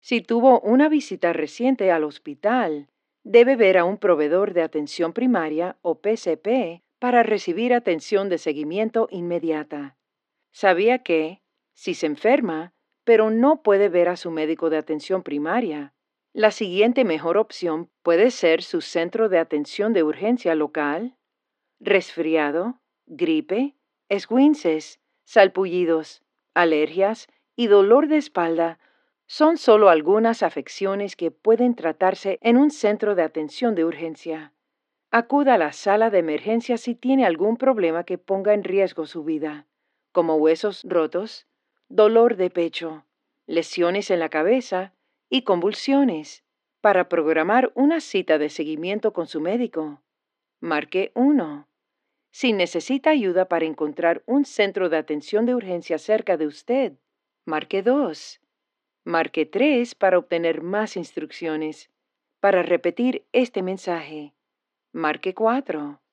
Si tuvo una visita reciente al hospital, debe ver a un proveedor de atención primaria o PCP para recibir atención de seguimiento inmediata. ¿Sabía que, si se enferma, pero no puede ver a su médico de atención primaria, la siguiente mejor opción puede ser su centro de atención de urgencia local? Resfriado, gripe, esguinces, salpullidos, alergias y dolor de espalda son solo algunas afecciones que pueden tratarse en un centro de atención de urgencia. Acuda a la sala de emergencia si tiene algún problema que ponga en riesgo su vida, como huesos rotos, dolor de pecho, lesiones en la cabeza y convulsiones. Para programar una cita de seguimiento con su médico, marque 1. Si necesita ayuda para encontrar un centro de atención de urgencia cerca de usted, marque 2. Marque 3 para obtener más instrucciones. Para repetir este mensaje, marque 4.